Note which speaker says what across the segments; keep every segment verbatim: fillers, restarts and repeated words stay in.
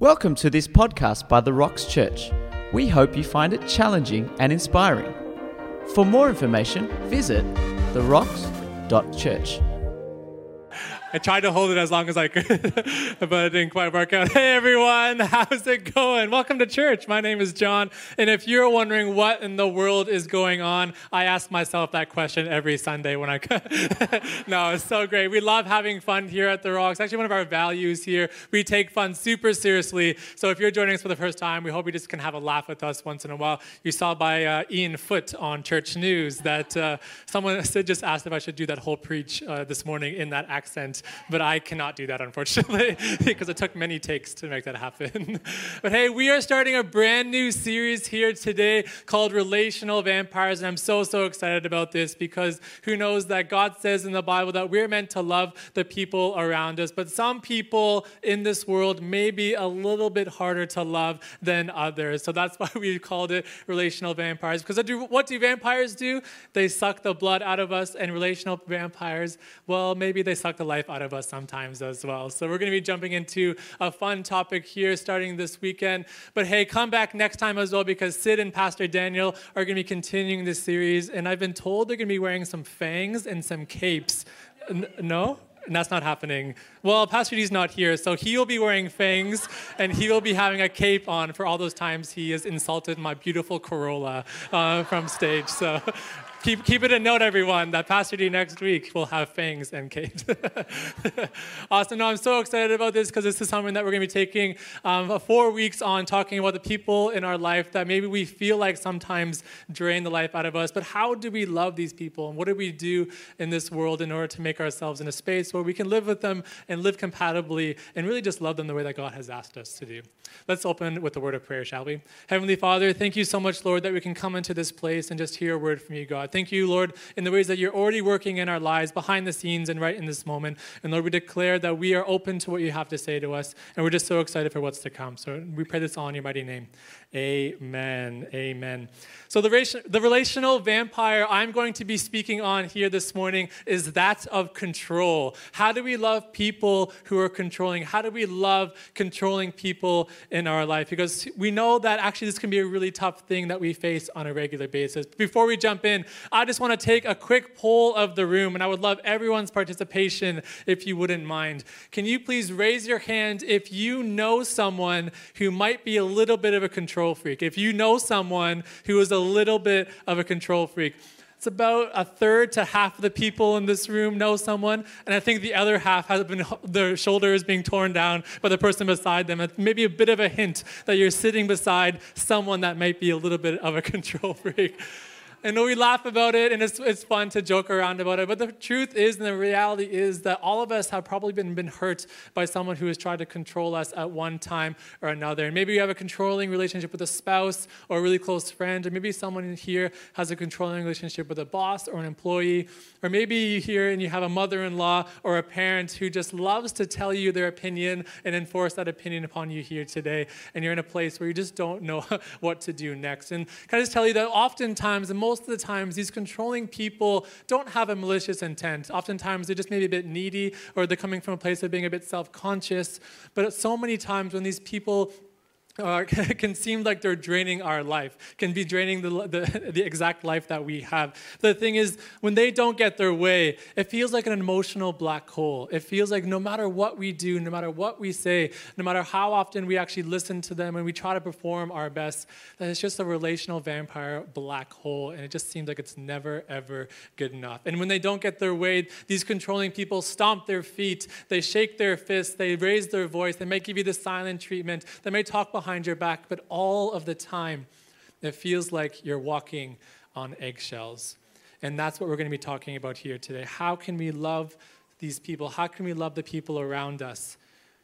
Speaker 1: Welcome to this podcast by The Rocks Church. We hope you find it challenging and inspiring. For more information, visit the rocks dot church.
Speaker 2: I tried to hold it as long as I could, but it didn't quite work out. Hey everyone, how's it going? Welcome to church. My name is John, and if you're wondering what in the world is going on, I ask myself that question every Sunday when I come. No, it's so great. We love having fun here at The Rocks. Actually, one of our values here, we take fun super seriously. So if you're joining us for the first time, we hope you just can have a laugh with us once in a while. You saw by uh, Ian Foote on Church News that uh, someone just asked if I should do that whole preach uh, this morning in that accent. But I cannot do that, unfortunately, because it took many takes to make that happen. But hey, we are starting a brand new series here today called Relational Vampires, and I'm so, so excited about this because who knows that God says in the Bible that we're meant to love the people around us, but some people in this world may be a little bit harder to love than others. So that's why we called it Relational Vampires, because what do vampires do? They suck the blood out of us, and relational vampires, well, maybe they suck the life out of us sometimes as well. So we're going to be jumping into a fun topic here starting this weekend. But hey, come back next time as well because Sid and Pastor Daniel are going to be continuing this series. And I've been told they're going to be wearing some fangs and some capes. N- no? And that's not happening. Well, Pastor D's not here, so he will be wearing fangs, and he will be having a cape on for all those times he has insulted my beautiful Corolla uh, from stage. So keep keep it a note, everyone, that Pastor D next week will have fangs and capes. Awesome. No, I'm so excited about this because this is something that we're going to be taking um, four weeks on, talking about the people in our life that maybe we feel like sometimes drain the life out of us. But how do we love these people, and what do we do in this world in order to make ourselves in a space where we can live with them and live compatibly and really just love them the way that God has asked us to do? Let's open with a word of prayer, shall we? Heavenly Father, thank you so much, Lord, that we can come into this place and just hear a word from you, God. Thank you, Lord, in the ways that you're already working in our lives, behind the scenes and right in this moment. And Lord, we declare that we are open to what you have to say to us, and we're just so excited for what's to come. So we pray this all in your mighty name. Amen. Amen. So the, the relational vampire I'm going to be speaking on here this morning is that of control. How do we love people who are controlling? How do we love controlling people in our life? Because we know that actually this can be a really tough thing that we face on a regular basis. Before we jump in, I just want to take a quick poll of the room, and I would love everyone's participation if you wouldn't mind. Can you please raise your hand if you know someone who might be a little bit of a control freak? If you know someone who is a little bit of a control freak. It's about a third to half of the people in this room know someone, and I think the other half has been, their shoulder is being torn down by the person beside them. It's maybe a bit of a hint that you're sitting beside someone that might be a little bit of a control freak. I know we laugh about it, and it's it's fun to joke around about it, but the truth is, and the reality is that all of us have probably been, been hurt by someone who has tried to control us at one time or another. And maybe you have a controlling relationship with a spouse or a really close friend, or maybe someone in here has a controlling relationship with a boss or an employee, or maybe you're here and you have a mother-in-law or a parent who just loves to tell you their opinion and enforce that opinion upon you here today, and you're in a place where you just don't know what to do next. And can I just tell you that oftentimes, and most Most of the times, these controlling people don't have a malicious intent. Oftentimes, they're just maybe a bit needy, or they're coming from a place of being a bit self-conscious. But so many times when these people Uh, can seem like they're draining our life, can be draining the, the the exact life that we have. The thing is, when they don't get their way, it feels like an emotional black hole. It feels like no matter what we do, no matter what we say, no matter how often we actually listen to them and we try to perform our best, that it's just a relational vampire black hole, and it just seems like it's never, ever good enough. And when they don't get their way, these controlling people stomp their feet, they shake their fists, they raise their voice, they may give you the silent treatment, they may talk behind behind your back, but all of the time, it feels like you're walking on eggshells. And that's what we're going to be talking about here today. How can we love these people? How can we love the people around us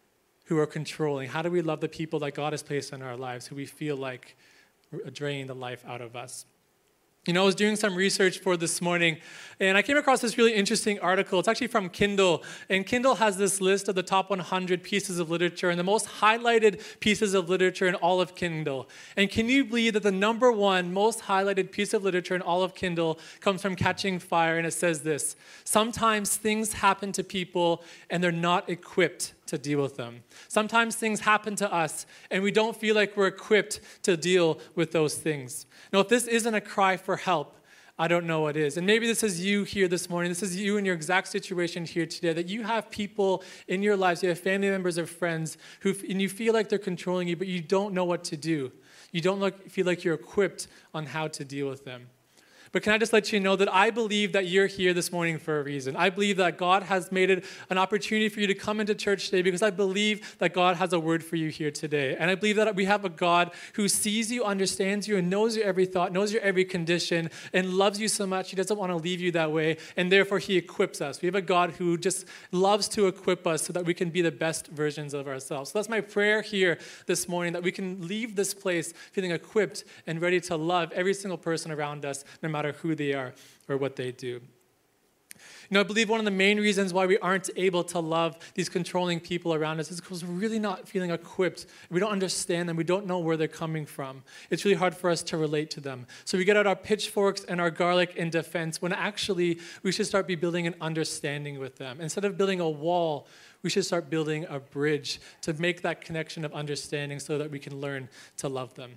Speaker 2: who are controlling? How do we love the people that God has placed in our lives who we feel like are draining the life out of us? You know, I was doing some research for this morning, and I came across this really interesting article. It's actually from Kindle, and Kindle has this list of the top one hundred pieces of literature and the most highlighted pieces of literature in all of Kindle. And can you believe that the number one most highlighted piece of literature in all of Kindle comes from Catching Fire, and it says this: sometimes things happen to people and they're not equipped to deal with them. Sometimes things happen to us and we don't feel like we're equipped to deal with those things. Now, if this isn't a cry for help, I don't know what is. And maybe this is you here this morning. This is you in your exact situation here today, that you have people in your lives, you have family members or friends who, and you feel like they're controlling you, but you don't know what to do. You don't look, feel like you're equipped on how to deal with them. But can I just let you know that I believe that you're here this morning for a reason. I believe that God has made it an opportunity for you to come into church today because I believe that God has a word for you here today. And I believe that we have a God who sees you, understands you, and knows your every thought, knows your every condition, and loves you so much he doesn't want to leave you that way, and therefore he equips us. We have a God who just loves to equip us so that we can be the best versions of ourselves. So that's my prayer here this morning, that we can leave this place feeling equipped and ready to love every single person around us, no matter who they are or what they do. You know, I believe one of the main reasons why we aren't able to love these controlling people around us is because we're really not feeling equipped. We don't understand them. We don't know where they're coming from. It's really hard for us to relate to them. So we get out our pitchforks and our garlic in defense when actually we should start be building an understanding with them. Instead of building a wall, we should start building a bridge to make that connection of understanding so that we can learn to love them.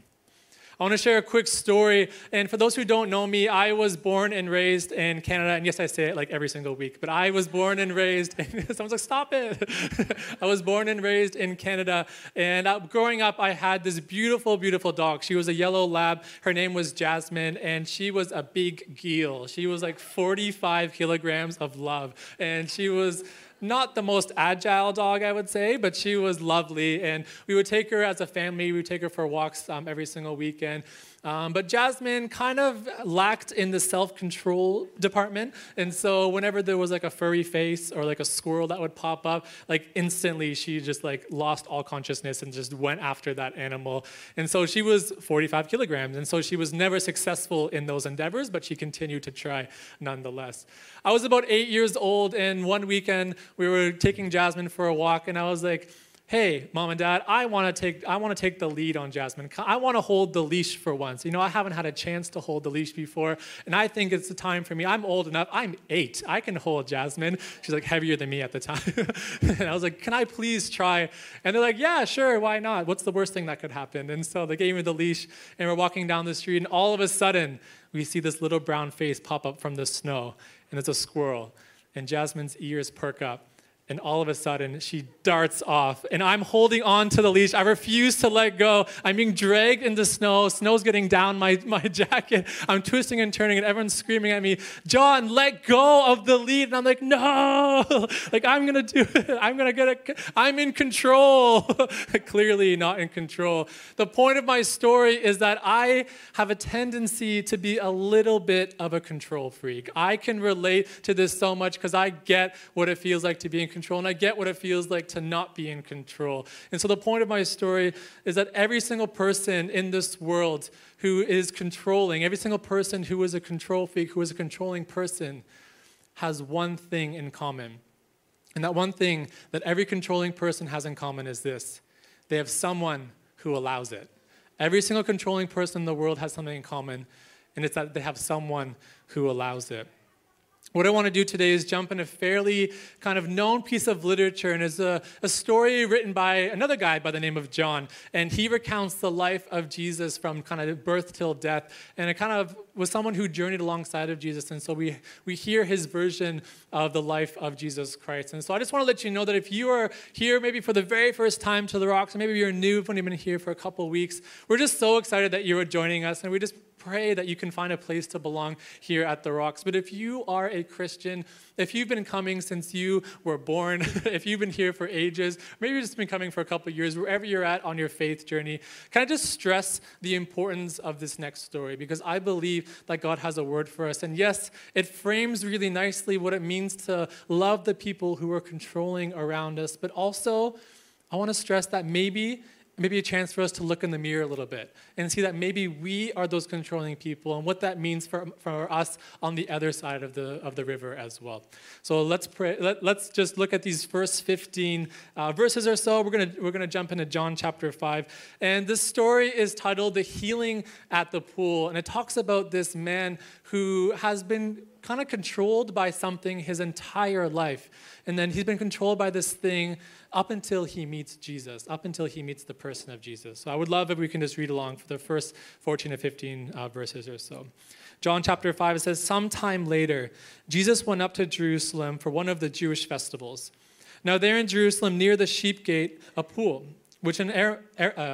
Speaker 2: I want to share a quick story, and for those who don't know me, I was born and raised in Canada, and yes, I say it like every single week, but I was born and raised, and someone's like, stop it. I was born and raised in Canada, and uh, growing up, I had this beautiful, beautiful dog. She was a yellow lab. Her name was Jasmine, and she was a big geel. She was like forty-five kilograms of love, and she was not the most agile dog, I would say, but she was lovely. And we would take her as a family. We would take her for walks um, every single weekend. Um, but Jasmine kind of lacked in the self-control department. And so whenever there was like a furry face or like a squirrel that would pop up, like instantly she just like lost all consciousness and just went after that animal. And so she was forty-five kilograms. And so she was never successful in those endeavors, but she continued to try nonetheless. I was about eight years old, and one weekend we were taking Jasmine for a walk, and I was like, hey, mom and dad, I want to take I want to take the lead on Jasmine. I want to hold the leash for once. You know, I haven't had a chance to hold the leash before, and I think it's the time for me. I'm old enough. I'm eight. I can hold Jasmine. She's like heavier than me at the time. And I was like, can I please try? And they're like, yeah, sure, why not? What's the worst thing that could happen? And so they gave me the leash, and we're walking down the street, and all of a sudden, we see this little brown face pop up from the snow, and it's a squirrel. And Jasmine's ears perk up. And all of a sudden, she darts off. And I'm holding on to the leash. I refuse to let go. I'm being dragged in the snow. Snow's getting down my, my jacket. I'm twisting and turning, and everyone's screaming at me, John, let go of the lead. And I'm like, no. Like, I'm going to do it. I'm going to get it. I'm in control. Clearly not in control. The point of my story is that I have a tendency to be a little bit of a control freak. I can relate to this so much because I get what it feels like to be in control. Control, and I get what it feels like to not be in control. And so the point of my story is that every single person in this world who is controlling, every single person who is a control freak, who is a controlling person, has one thing in common. And that one thing that every controlling person has in common is this: they have someone who allows it. Every single controlling person in the world has something in common, and it's that they have someone who allows it. What I want to do today is jump in a fairly kind of known piece of literature, and it's a, a story written by another guy by the name of John, and he recounts the life of Jesus from kind of birth till death, and it kind of was someone who journeyed alongside of Jesus, and so we, we hear his version of the life of Jesus Christ. And so I just want to let you know that if you are here maybe for the very first time to the Rocks, or maybe you're new, you've only been here for a couple of weeks, we're just so excited that you are joining us, and we just pray that you can find a place to belong here at the Rocks. But if you are a Christian, if you've been coming since you were born, if you've been here for ages, maybe you've just been coming for a couple of years, wherever you're at on your faith journey, can I just stress the importance of this next story? Because I believe that God has a word for us. And yes, it frames really nicely what it means to love the people who are controlling around us. But also, I want to stress that maybe maybe a chance for us to look in the mirror a little bit and see that maybe we are those controlling people and what that means for, for us on the other side of the of the river as well. So let's pray. Let, let's just look at these first fifteen uh, verses or so. We're gonna we're gonna jump into John chapter five, and this story is titled "The Healing at the Pool," and it talks about this man who has been kind of controlled by something his entire life. And then he's been controlled by this thing up until he meets Jesus, up until he meets the person of Jesus. So I would love if we can just read along for the first fourteen to fifteen uh, verses or so. John chapter five, it says, "Sometime later, Jesus went up to Jerusalem for one of the Jewish festivals. Now there in Jerusalem, near the sheep gate, a pool, which in Ar- Ar- uh,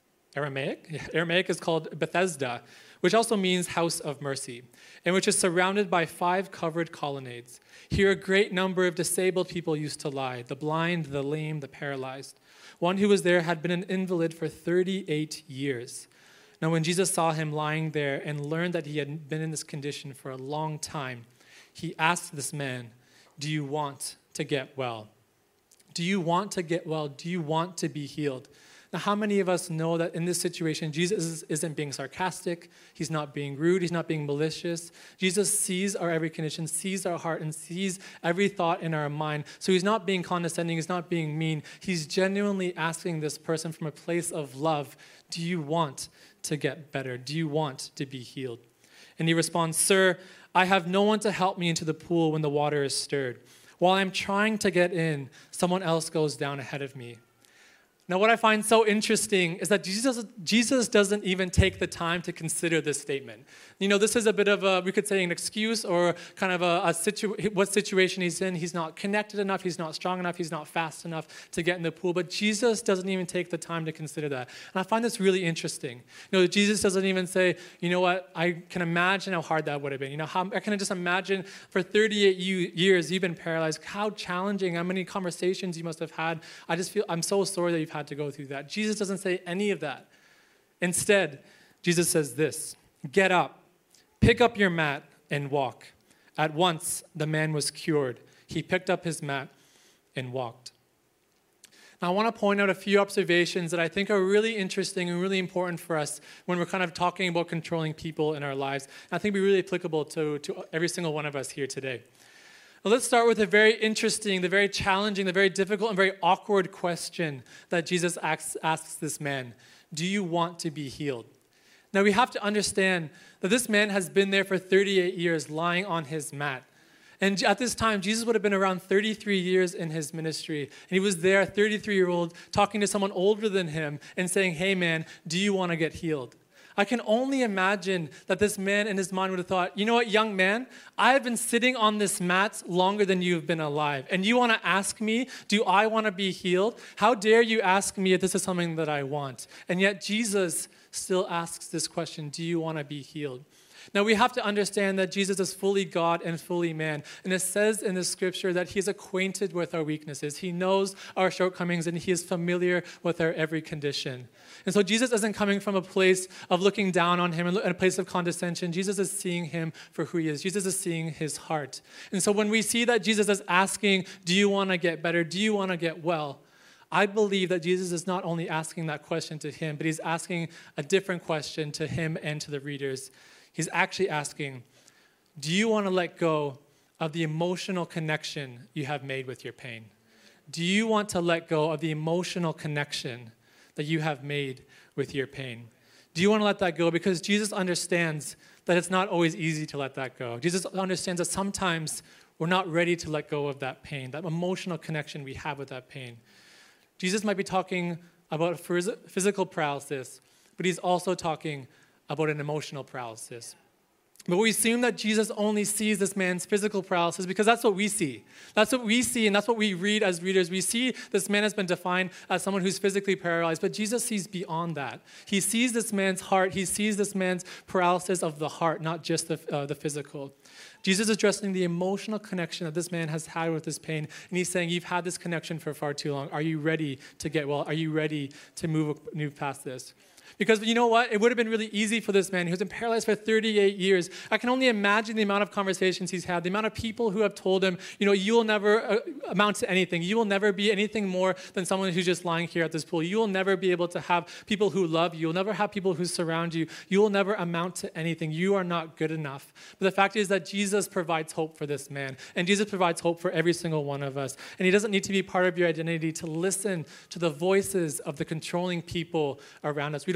Speaker 2: Aramaic, Aramaic is called Bethesda, which also means house of mercy, and which is surrounded by five covered colonnades. Here a great number of disabled people used to lie, the blind, the lame, the paralyzed. One who was there had been an invalid for thirty-eight years. Now when Jesus saw him lying there and learned that he had been in this condition for a long time, he asked this man, 'Do you want to get well?'" Do you want to get well? Do you want to be healed? Now, how many of us know that in this situation, Jesus isn't being sarcastic, he's not being rude, he's not being malicious. Jesus sees our every condition, sees our heart, and sees every thought in our mind. So he's not being condescending, he's not being mean. He's genuinely asking this person from a place of love, do you want to get better? Do you want to be healed? And he responds, "Sir, I have no one to help me into the pool when the water is stirred. While I'm trying to get in, someone else goes down ahead of me." Now, what I find so interesting is that Jesus, Jesus doesn't even take the time to consider this statement. You know, this is a bit of a, we could say an excuse or kind of a, a situ, what situation he's in. He's not connected enough, he's not strong enough, he's not fast enough to get in the pool. But Jesus doesn't even take the time to consider that. And I find this really interesting. You know, Jesus doesn't even say, you know what, I can imagine how hard that would have been. You know, how, I can just imagine for thirty-eight years you've been paralyzed, how challenging, how many conversations you must have had. I just feel, I'm so sorry that you've had to go through that. Jesus doesn't say any of that. Instead, Jesus says this, "Get up, pick up your mat, and walk." At once, the man was cured. He picked up his mat and walked. Now, I want to point out a few observations that I think are really interesting and really important for us when we're kind of talking about controlling people in our lives. And I think be really applicable to, to every single one of us here today. Well, let's start with a very interesting, the very challenging, the very difficult, and very awkward question that Jesus asks, asks this man. Do you want to be healed? Now, we have to understand that this man has been there for thirty-eight years lying on his mat. And at this time, Jesus would have been around thirty-three years in his ministry. And he was there, a thirty-three-year-old, talking to someone older than him and saying, "Hey, man, do you want to get healed?" I can only imagine that this man in his mind would have thought, you know what, young man, I have been sitting on this mat longer than you've been alive. And you want to ask me, do I want to be healed? How dare you ask me if this is something that I want? And yet Jesus still asks this question, do you want to be healed? Now, we have to understand that Jesus is fully God and fully man. And it says in the scripture that he is acquainted with our weaknesses. He knows our shortcomings and he is familiar with our every condition. And so Jesus isn't coming from a place of looking down on him and a place of condescension. Jesus is seeing him for who he is. Jesus is seeing his heart. And so when we see that Jesus is asking, do you want to get better? Do you want to get well? I believe that Jesus is not only asking that question to him, but he's asking a different question to him and to the readers. He's actually asking, do you want to let go of the emotional connection you have made with your pain? Do you want to let go of the emotional connection that you have made with your pain? Do you want to let that go? Because Jesus understands that it's not always easy to let that go. Jesus understands that sometimes we're not ready to let go of that pain, that emotional connection we have with that pain. Jesus might be talking about physical paralysis, but he's also talking about an emotional paralysis. But we assume that Jesus only sees this man's physical paralysis because that's what we see. That's what we see, and that's what we read as readers. We see this man has been defined as someone who's physically paralyzed, but Jesus sees beyond that. He sees this man's heart. He sees this man's paralysis of the heart, not just the, uh, the physical. Jesus is addressing the emotional connection that this man has had with this pain, and he's saying, you've had this connection for far too long. Are you ready to get well? Are you ready to move, move past this? Because you know what? It would have been really easy for this man who's been paralyzed for thirty-eight years. I can only imagine the amount of conversations he's had, the amount of people who have told him, you know, you will never uh, amount to anything. You will never be anything more than someone who's just lying here at this pool. You will never be able to have people who love you. You'll never have people who surround you. You will never amount to anything. You are not good enough. But the fact is that Jesus provides hope for this man. And Jesus provides hope for every single one of us. And he doesn't need to be part of your identity to listen to the voices of the controlling people around us. We don't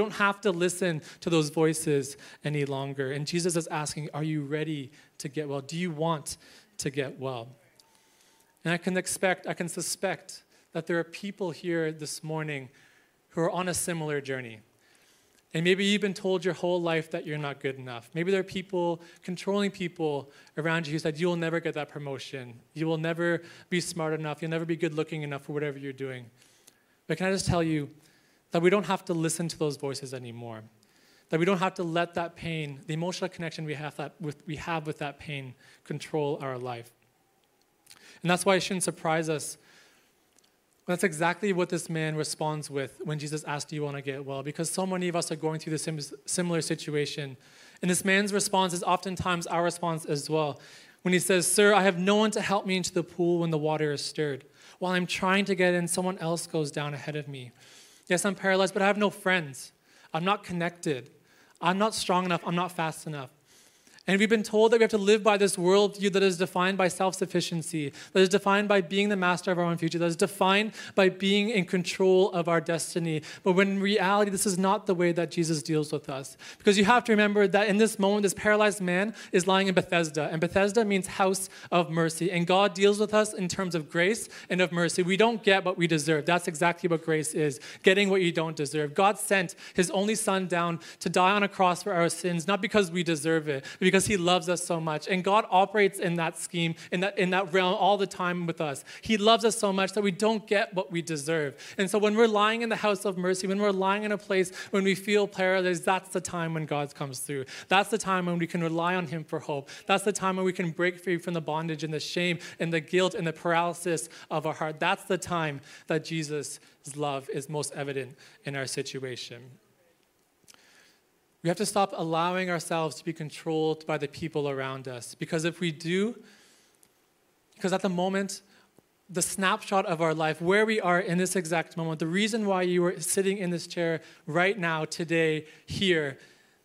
Speaker 2: don't have to listen to those voices any longer. And Jesus is asking, are you ready to get well? Do you want to get well? And I can expect, I can suspect that there are people here this morning who are on a similar journey. And maybe you've been told your whole life that you're not good enough. Maybe there are people, controlling people around you who said, you will never get that promotion. You will never be smart enough. You'll never be good looking enough for whatever you're doing. But can I just tell you that we don't have to listen to those voices anymore. That we don't have to let that pain, the emotional connection we have, that with, we have with that pain, control our life. And that's why it shouldn't surprise us. That's exactly what this man responds with when Jesus asks, do you want to get well? Because so many of us are going through this similar situation. And this man's response is oftentimes our response as well. When he says, sir, I have no one to help me into the pool when the water is stirred. While I'm trying to get in, someone else goes down ahead of me. Yes, I'm paralyzed, but I have no friends. I'm not connected. I'm not strong enough. I'm not fast enough. And we've been told that we have to live by this worldview that is defined by self-sufficiency, that is defined by being the master of our own future, that is defined by being in control of our destiny. But when in reality, this is not the way that Jesus deals with us. Because you have to remember that in this moment, this paralyzed man is lying in Bethesda. And Bethesda means house of mercy. And God deals with us in terms of grace and of mercy. We don't get what we deserve. That's exactly what grace is, getting what you don't deserve. God sent his only son down to die on a cross for our sins, not because we deserve it, but because he loves us so much. And God operates in that scheme, in that, in that realm all the time with us. He loves us so much that we don't get what we deserve. And so when we're lying in the house of mercy, when we're lying in a place when we feel paralyzed, that's the time when God comes through. That's the time when we can rely on him for hope. That's the time when we can break free from the bondage and the shame and the guilt and the paralysis of our heart. That's the time that Jesus' love is most evident in our situation. We have to stop allowing ourselves to be controlled by the people around us. Because if we do, because at the moment, the snapshot of our life, where we are in this exact moment, the reason why you are sitting in this chair right now, today, here,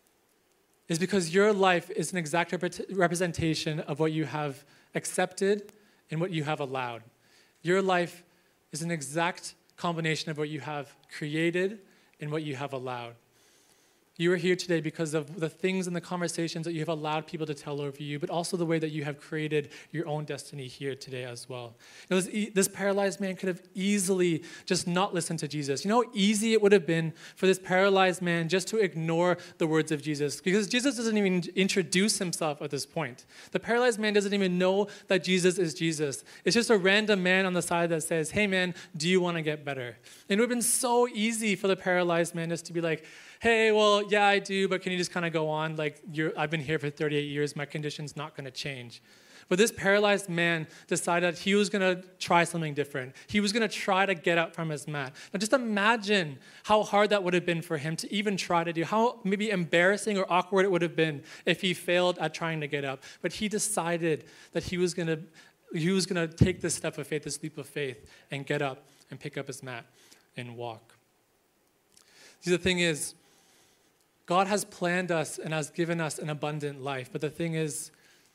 Speaker 2: is because your life is an exact rep- representation of what you have accepted and what you have allowed. Your life is an exact combination of what you have created and what you have allowed. You are here today because of the things and the conversations that you have allowed people to tell over you, but also the way that you have created your own destiny here today as well. You know, this, this paralyzed man could have easily just not listened to Jesus. You know how easy it would have been for this paralyzed man just to ignore the words of Jesus, because Jesus doesn't even introduce himself at this point. The paralyzed man doesn't even know that Jesus is Jesus. It's just a random man on the side that says, hey man, do you want to get better? And it would have been so easy for the paralyzed man just to be like, hey, well, yeah, I do, but can you just kind of go on? Like, you're, I've been here for thirty-eight years. My condition's not going to change. But this paralyzed man decided he was going to try something different. He was going to try to get up from his mat. Now, just imagine how hard that would have been for him to even try to do, how maybe embarrassing or awkward it would have been if he failed at trying to get up. But he decided that he was going to he was going to take this step of faith, this leap of faith, and get up and pick up his mat and walk. See, the thing is, God has planned us and has given us an abundant life. But the thing is,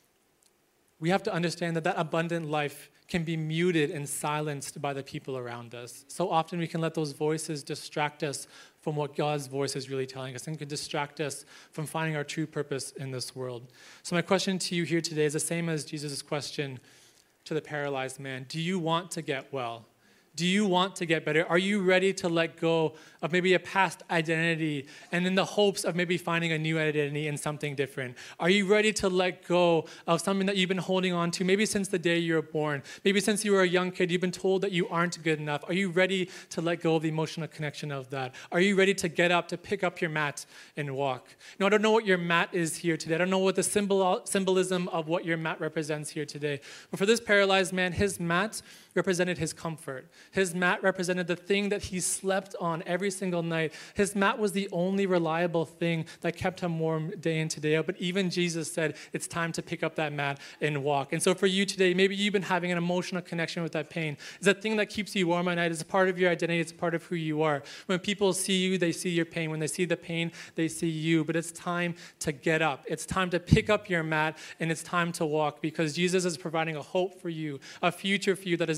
Speaker 2: we have to understand that that abundant life can be muted and silenced by the people around us. So often we can let those voices distract us from what God's voice is really telling us, and can distract us from finding our true purpose in this world. So my question to you here today is the same as Jesus' question to the paralyzed man. Do you want to get well? Do you want to get better? Are you ready to let go of maybe a past identity and in the hopes of maybe finding a new identity in something different? Are you ready to let go of something that you've been holding on to, maybe since the day you were born? Maybe since you were a young kid, you've been told that you aren't good enough. Are you ready to let go of the emotional connection of that? Are you ready to get up, to pick up your mat and walk? Now, I don't know what your mat is here today. I don't know what the symbol, symbolism of what your mat represents here today. But for this paralyzed man, his mat represented his comfort. His mat represented the thing that he slept on every single night. His mat was the only reliable thing that kept him warm day in to day out. But even Jesus said, it's time to pick up that mat and walk. And so for you today, maybe you've been having an emotional connection with that pain. It's that thing that keeps you warm at night. It's a part of your identity. It's a part of who you are. When people see you, they see your pain. When they see the pain, they see you. But it's time to get up. It's time to pick up your mat, and it's time to walk, because Jesus is providing a hope for you, a future for you that is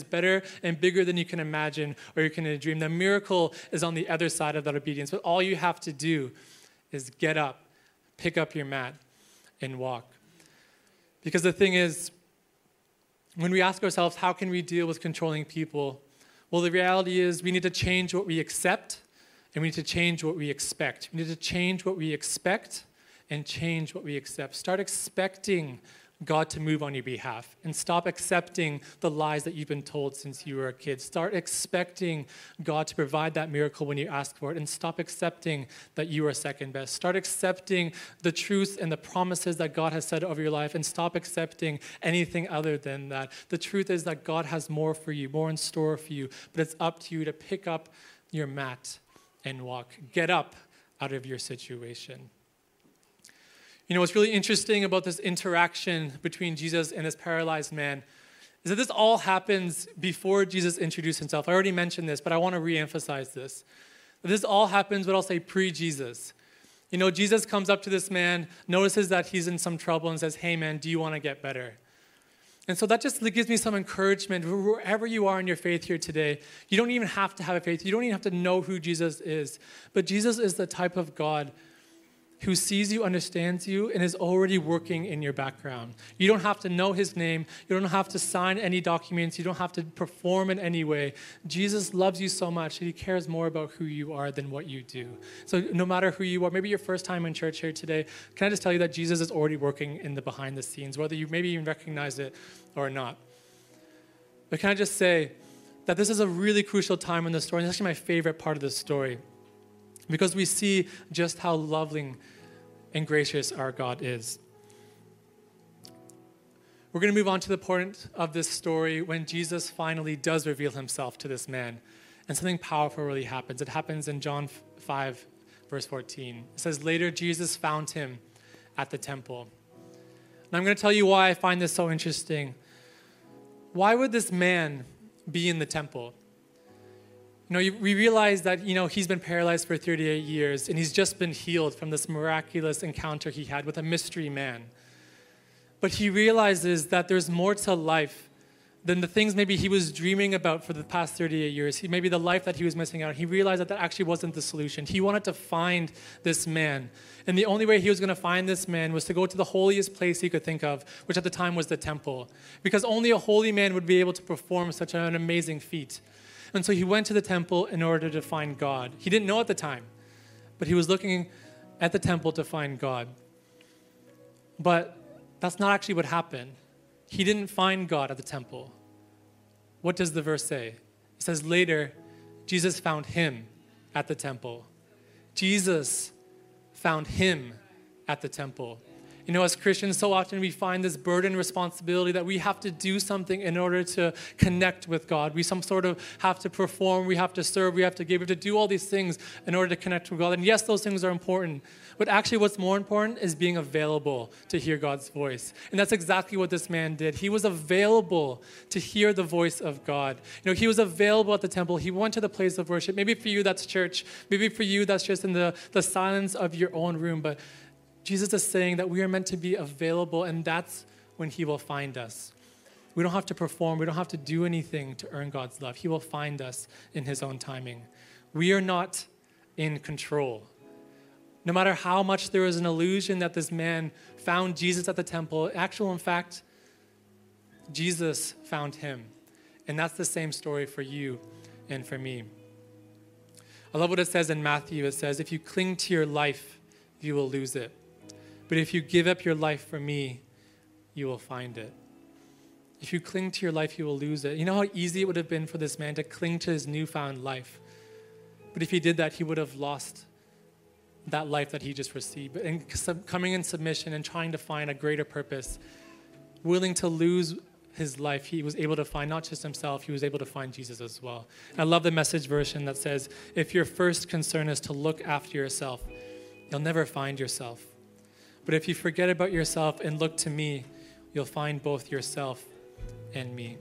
Speaker 2: better and bigger than you can imagine or you can dream. The miracle is on the other side of that obedience. But all you have to do is get up, pick up your mat, and walk. Because the thing is, when we ask ourselves, how can we deal with controlling people? Well, the reality is we need to change what we accept, and we need to change what we expect. We need to change what we expect and change what we accept. Start expecting God to move on your behalf and stop accepting the lies that you've been told since you were a kid. Start expecting God to provide that miracle when you ask for it, and stop accepting that you are second best. Start accepting the truth and the promises that God has said over your life, and stop accepting anything other than that. The truth is that God has more for you, more in store for you, but it's up to you to pick up your mat and walk. Get up out of your situation. You know, what's really interesting about this interaction between Jesus and this paralyzed man is that this all happens before Jesus introduced himself. I already mentioned this, but I want to reemphasize this. This all happens, but I'll say pre-Jesus. You know, Jesus comes up to this man, notices that he's in some trouble, and says, hey man, do you want to get better? And so that just gives me some encouragement. Wherever you are in your faith here today, you don't even have to have a faith. You don't even have to know who Jesus is. But Jesus is the type of God who sees you, understands you, and is already working in your background. You don't have to know his name. You don't have to sign any documents. You don't have to perform in any way. Jesus loves you so much that he cares more about who you are than what you do. So no matter who you are, maybe your first time in church here today, can I just tell you that Jesus is already working in the behind the scenes, whether you maybe even recognize it or not. But can I just say that this is a really crucial time in the story. And it's actually my favorite part of the story, because we see just how loving and gracious our God is. We're going to move on to the point of this story when Jesus finally does reveal himself to this man. And something powerful really happens. It happens in John five, verse fourteen. It says, later Jesus found him at the temple. And I'm going to tell you why I find this so interesting. Why would this man be in the temple? You know, we realize that, you know, he's been paralyzed for thirty-eight years, and he's just been healed from this miraculous encounter he had with a mystery man. But he realizes that there's more to life than the things maybe he was dreaming about for the past thirty-eight years. He, maybe the life that he was missing out. He realized that that actually wasn't the solution. He wanted to find this man. And the only way he was going to find this man was to go to the holiest place he could think of, which at the time was the temple. Because only a holy man would be able to perform such an amazing feat. And so he went to the temple in order to find God. He didn't know at the time, but he was looking at the temple to find God. But that's not actually what happened. He didn't find God at the temple. What does the verse say? It says, later, Jesus found him at the temple. Jesus found him at the temple. You know, as Christians, so often we find this burden and responsibility that we have to do something in order to connect with God. We some sort of have to perform, we have to serve, we have to give, we have to do all these things in order to connect with God. And yes, those things are important. But actually what's more important is being available to hear God's voice. And that's exactly what this man did. He was available to hear the voice of God. You know, he was available at the temple. He went to the place of worship. Maybe for you that's church. Maybe for you that's just in the, the silence of your own room. But Jesus is saying that we are meant to be available, and that's when he will find us. We don't have to perform. We don't have to do anything to earn God's love. He will find us in his own timing. We are not in control. No matter how much there is an illusion that this man found Jesus at the temple, actual, in fact, Jesus found him. And that's the same story for you and for me. I love what it says in Matthew. It says, if you cling to your life, you will lose it. But if you give up your life for me, you will find it. If you cling to your life, you will lose it. You know how easy it would have been for this man to cling to his newfound life. But if he did that, he would have lost that life that he just received. And coming in submission and trying to find a greater purpose, willing to lose his life, he was able to find not just himself, he was able to find Jesus as well. And I love the Message version that says, if your first concern is to look after yourself, you'll never find yourself. But if you forget about yourself and look to me, you'll find both yourself and me.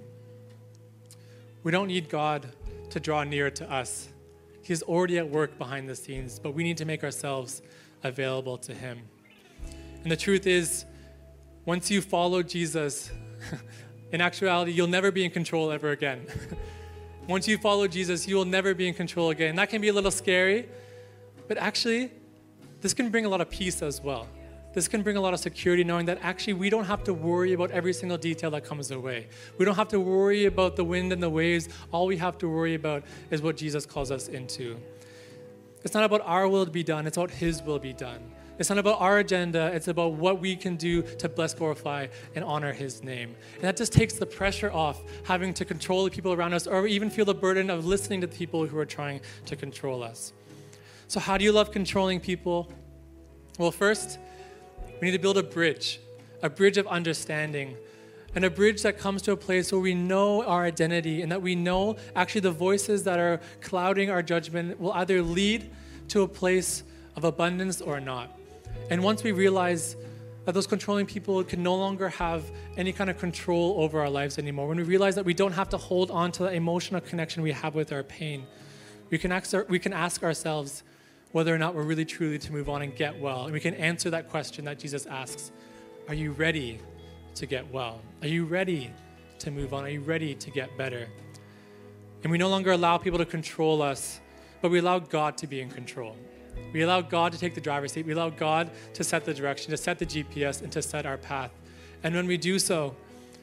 Speaker 2: We don't need God to draw near to us. He's already at work behind the scenes, but we need to make ourselves available to him. And the truth is, once you follow Jesus in actuality, you'll never be in control ever again. Once you follow Jesus, you will never be in control again. That can be a little scary, but actually, this can bring a lot of peace as well. This can bring a lot of security, knowing that actually we don't have to worry about every single detail that comes our way. We don't have to worry about the wind and the waves. All we have to worry about is what Jesus calls us into. It's not about our will to be done, it's about His will be done. It's not about our agenda, it's about what we can do to bless, glorify, and honor His name. And that just takes the pressure off having to control the people around us, or even feel the burden of listening to the people who are trying to control us. So how do you love controlling people? Well, first, we need to build a bridge, a bridge of understanding, and a bridge that comes to a place where we know our identity and that we know actually the voices that are clouding our judgment will either lead to a place of abundance or not. And once we realize that those controlling people can no longer have any kind of control over our lives anymore, when we realize that we don't have to hold on to the emotional connection we have with our pain, we can ask, our, we can ask ourselves whether or not we're really truly to move on and get well. And we can answer that question that Jesus asks, are you ready to get well? Are you ready to move on? Are you ready to get better? And we no longer allow people to control us, but we allow God to be in control. We allow God to take the driver's seat. We allow God to set the direction, to set the G P S, and to set our path. And when we do so,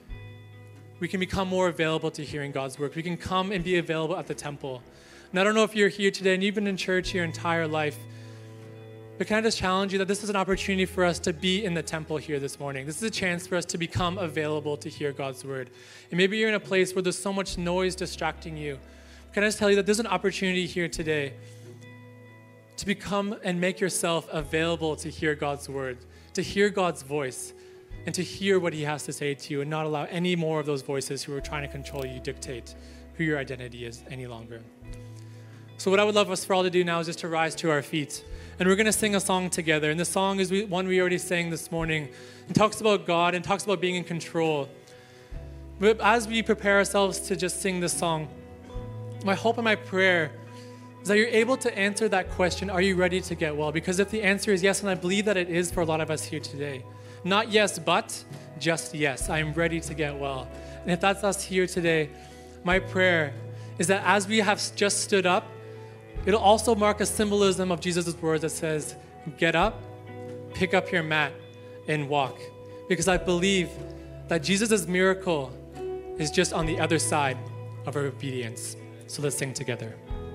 Speaker 2: we can become more available to hearing God's work. We can come and be available at the temple. And I don't know if you're here today and you've been in church your entire life, but can I just challenge you that this is an opportunity for us to be in the temple here this morning. This is a chance for us to become available to hear God's word. And maybe you're in a place where there's so much noise distracting you. Can I just tell you that there's an opportunity here today to become and make yourself available to hear God's word, to hear God's voice, and to hear what He has to say to you and not allow any more of those voices who are trying to control you dictate who your identity is any longer. So what I would love us for all to do now is just to rise to our feet. And we're going to sing a song together. And the song is one we already sang this morning. It talks about God and talks about being in control. But as we prepare ourselves to just sing this song, my hope and my prayer is that you're able to answer that question, are you ready to get well? Because if the answer is yes, and I believe that it is for a lot of us here today, not yes, but just yes, I am ready to get well. And if that's us here today, my prayer is that as we have just stood up, it'll also mark a symbolism of Jesus' words that says, get up, pick up your mat, and walk. Because I believe that Jesus' miracle is just on the other side of our obedience. So let's sing together.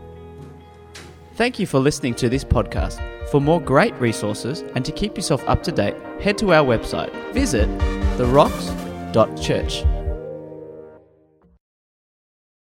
Speaker 1: Thank you for listening to this podcast. For more great resources and to keep yourself up to date, head to our website. Visit the rocks dot church.